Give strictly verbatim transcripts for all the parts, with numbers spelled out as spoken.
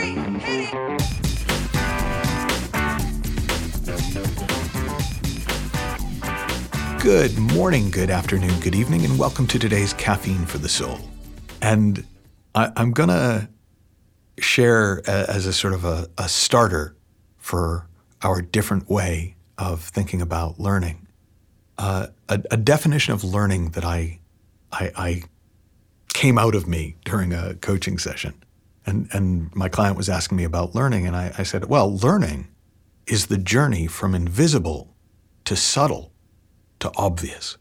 three, hit it. Good morning, good afternoon, good evening, and welcome to today's Caffeine for the Soul. And I, I'm going to share a, as a sort of a, a starter for our different way of thinking about learning, uh, a, a definition of learning that I, I, I came out of me during a coaching session. And, and my client was asking me about learning, and I, I said, well, learning is the journey from invisible to subtle to obvious.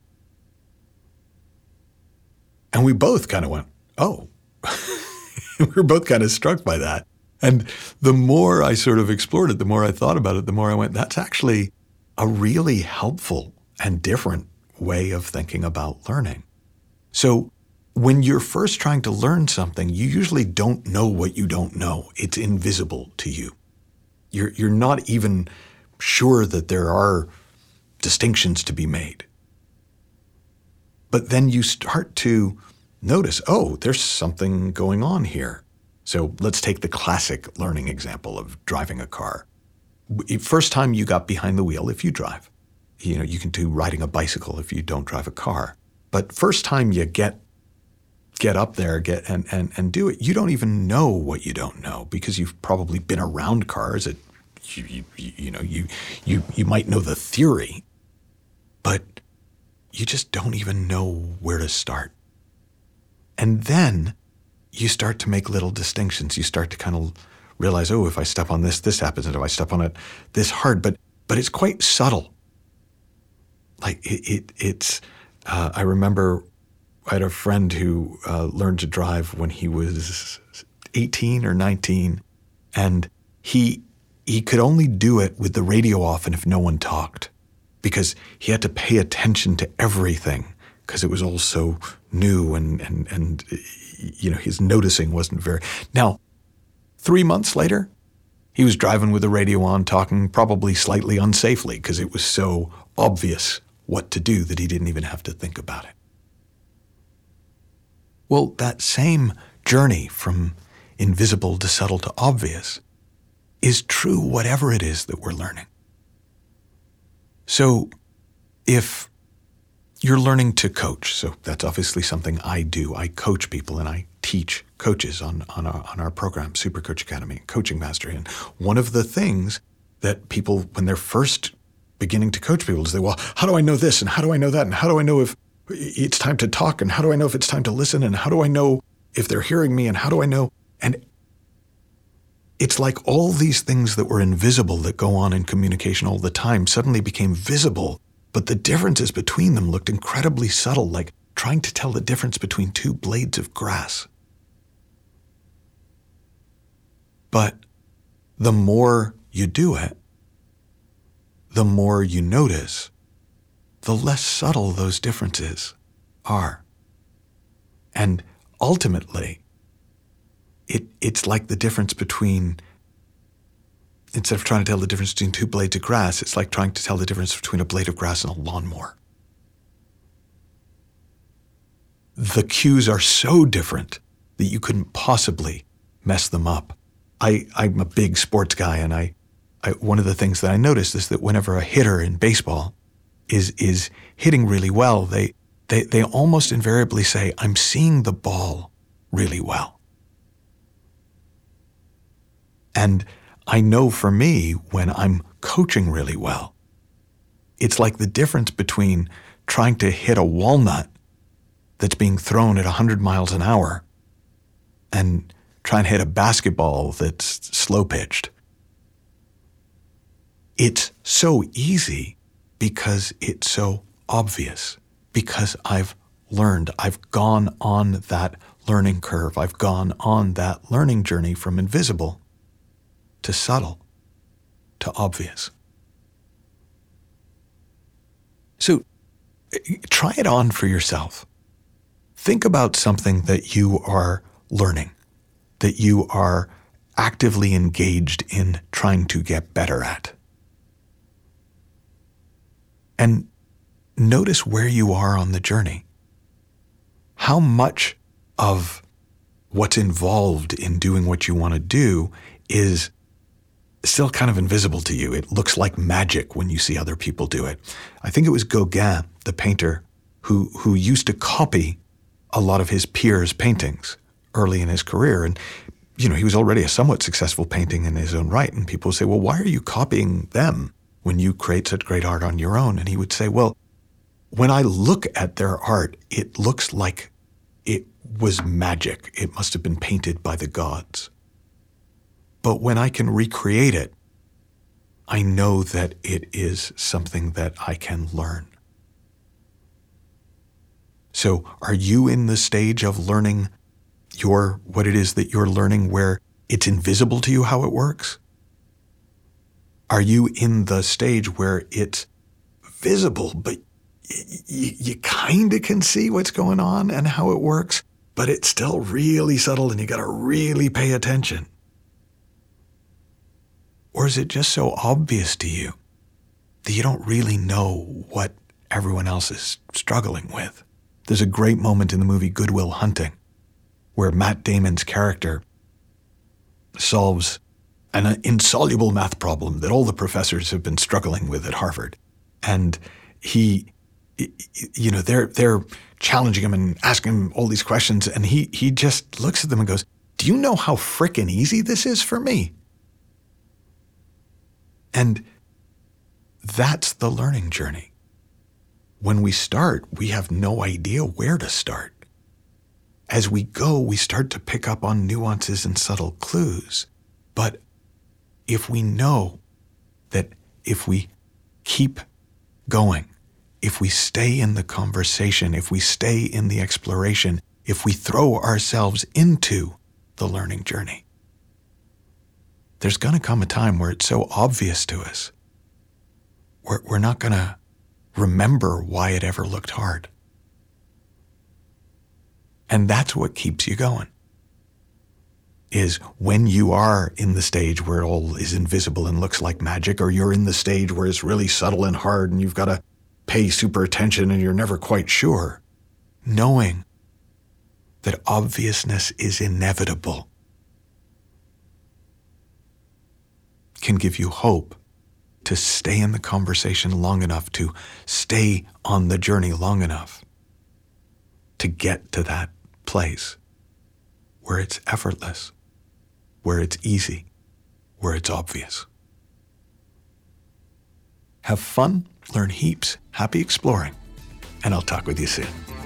And we both kind of went, oh. We were both kind of struck by that. And the more I sort of explored it, the more I thought about it, the more I went, that's actually a really helpful and different way of thinking about learning. So when you're first trying to learn something, you usually don't know what you don't know. It's invisible to you. You're, you're not even sure that there are distinctions to be made. But then you start to notice, oh, there's something going on here. So let's take the classic learning example of driving a car. First time you got behind the wheel, if you drive, you know, you can do riding a bicycle if you don't drive a car. But first time you get get up there get and, and, and do it, you don't even know what you don't know because you've probably been around cars. It, you, you, you know, you, you, you might know the theory, but you just don't even know where to start. And then you start to make little distinctions. You start to kind of realize, oh, if I step on this, this happens. And if I step on it, this hard. But but it's quite subtle. Like it, it it's, uh, I remember I had a friend who uh, learned to drive when he was eighteen or nineteen. And he he could only do it with the radio off and if no one talked, because he had to pay attention to everything because it was all so new and, and, and, you know, his noticing wasn't very. Now, three months later, he was driving with the radio on, talking probably slightly unsafely because it was so obvious what to do that he didn't even have to think about it. Well, that same journey from invisible to subtle to obvious is true whatever it is that we're learning. So if you're learning to coach, so that's obviously something I do. I coach people and I teach coaches on, on, our, on our program, Super Coach Academy, Coaching Mastery. And one of the things that people, when they're first beginning to coach people, is they, well, how do I know this? And how do I know that? And how do I know if it's time to talk? And how do I know if it's time to listen? And how do I know if they're hearing me? And how do I know? And it's like all these things that were invisible that go on in communication all the time suddenly became visible, but the differences between them looked incredibly subtle, like trying to tell the difference between two blades of grass. But the more you do it, the more you notice, the less subtle those differences are. And ultimately, It, it's like the difference between, instead of trying to tell the difference between two blades of grass, it's like trying to tell the difference between a blade of grass and a lawnmower. The cues are so different that you couldn't possibly mess them up. I, I'm a big sports guy, and I, I one of the things that I noticed is that whenever a hitter in baseball is is hitting really well, they they they almost invariably say, I'm seeing the ball really well. And I know for me, when I'm coaching really well, it's like the difference between trying to hit a walnut that's being thrown at one hundred miles an hour and trying to hit a basketball that's slow-pitched. It's so easy because it's so obvious, because I've learned, I've gone on that learning curve, I've gone on that learning journey from invisible to subtle, to obvious. So try it on for yourself. Think about something that you are learning, that you are actively engaged in trying to get better at. And notice where you are on the journey. How much of what's involved in doing what you want to do is still kind of invisible to you. It looks like magic when you see other people do it. I think it was Gauguin, the painter, who, who used to copy a lot of his peers' paintings early in his career. And, you know, he was already a somewhat successful painting in his own right. And people would say, well, why are you copying them when you create such great art on your own? And he would say, well, when I look at their art, it looks like it was magic. It must have been painted by the gods. But when I can recreate it, I know that it is something that I can learn. So are you in the stage of learning your what it is that you're learning where it's invisible to you how it works? Are you in the stage where it's visible, but y- y- you kind of can see what's going on and how it works, but it's still really subtle and you got to really pay attention? Or is it just so obvious to you that you don't really know what everyone else is struggling with? There's a great moment in the movie Good Will Hunting where Matt Damon's character solves an insoluble math problem that all the professors have been struggling with at Harvard. And he, you know, they're they're challenging him and asking him all these questions, and he he just looks at them and goes, "Do you know how frickin' easy this is for me?" And that's the learning journey. When we start, we have no idea where to start. As we go, we start to pick up on nuances and subtle clues. But if we know that if we keep going, if we stay in the conversation, if we stay in the exploration, if we throw ourselves into the learning journey, there's going to come a time where it's so obvious to us, we're, we're not going to remember why it ever looked hard. And that's what keeps you going, is when you are in the stage where it all is invisible and looks like magic, or you're in the stage where it's really subtle and hard and you've got to pay super attention and you're never quite sure, knowing that obviousness is inevitable can give you hope to stay in the conversation long enough, to stay on the journey long enough to get to that place where it's effortless, where it's easy, where it's obvious. Have fun, learn heaps, happy exploring, and I'll talk with you soon.